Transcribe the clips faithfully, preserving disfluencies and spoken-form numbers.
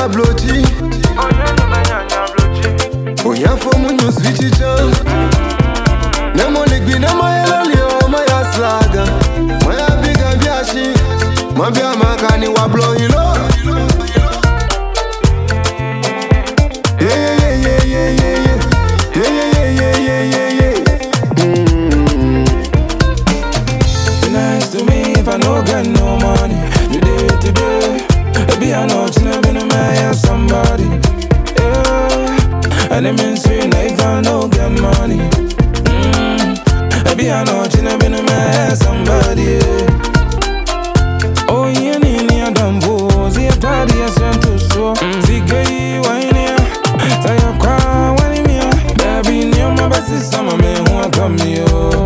blochi. Oya for munyo switch chan. Nemo ligbi nemo yelolio maya slaga. Maya biga biashi. Mabia makani wa blow hilo. Yeah yeah yeah yeah yeah yeah. Yeah yeah yeah yeah yeah yeah. Mm. Be nice to me if I no got no money. You day to day. Be a noche never no man somebody. Yeah. And it means you if I no get money. Mm. Be a noche never no man somebody. Yeah. Oh yeah, ni a dambo. See a daddy a sent to so. See gay wine here. Say a cry when me. Baby, near my best is some man who I come here.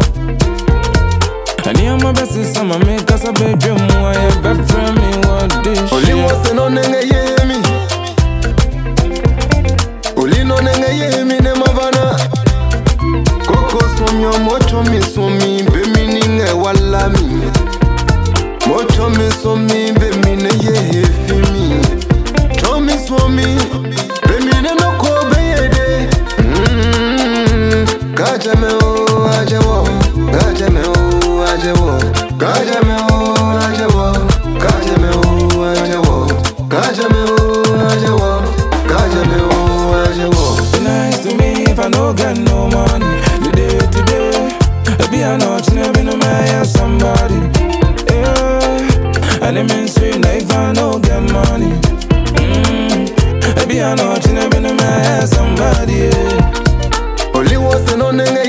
And near my best is some man cause I bet you more. I bet friend me what this. Only was no nenge ye me. Only no nenge ye me ne mavana. Koko somyo mocho mi somi be mi ninge wala mi. Mocho mi somi be mi ne ye hefi mi. Chomi somi be mi ne no ko be ye de. Mm. Kaja me o aje wo. Kaja me o aje wo. Kaja me o aje wo. Kaja me o aje wo. Kaja me o aje wo. Kaja me o aje wo. Be nice to me if I no get no money. The day to day, be a noche never no man somebody. Yeah, and it means you if I no get money. Mm, be a noche never no man somebody. Yeah. Only was no nenge